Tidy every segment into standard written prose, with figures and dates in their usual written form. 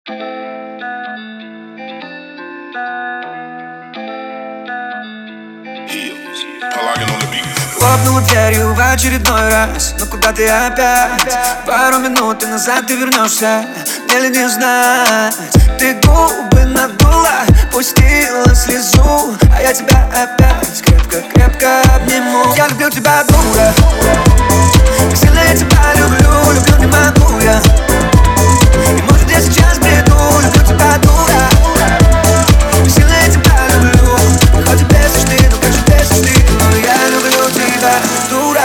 Хлопнула дверью в очередной раз. Но куда ты опять? Пару минут и назад ты вернешься. Мне ли не знать? Ты губы надула, пустила слезу, а я тебя опять крепко-крепко обниму. Я люблю тебя, дура, как сильно я тебя люблю, люблю не могу я. И может я сейчас бреду, люблю тебя, дура, как сильно я тебя люблю. Хоть и бесишь ты, ну как же бесишь ты, но я люблю тебя, дура.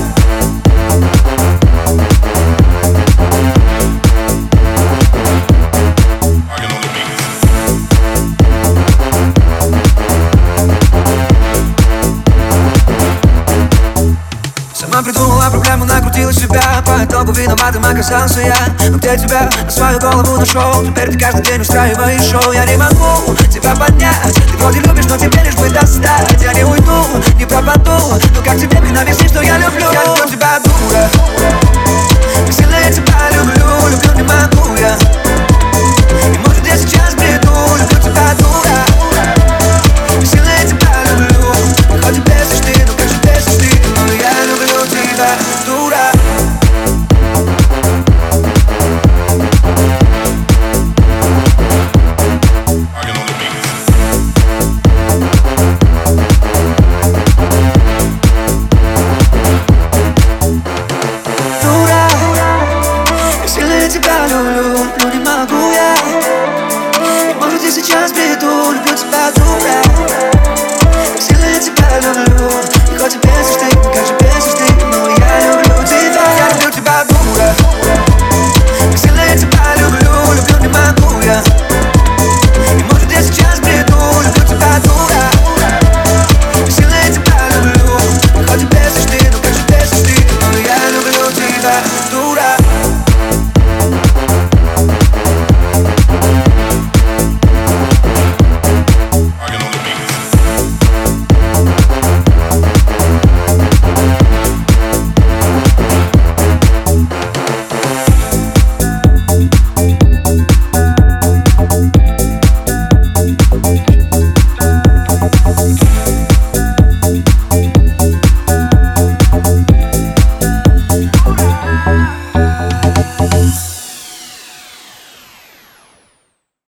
Сама придумала проблему, накрутила себя. По итогу виноватым оказался я. Но где тебя на свою голову нашел? Теперь ты каждый день устраиваешь шоу. Я не могу тебя понять. Ты вроде любишь, но тебе лишь бы достать. Я не уйду, не пропаду. Но как тебе ненавидеть, что я люблю? Я люблю тебя, дура, как сильно я тебя люблю, люблю не могу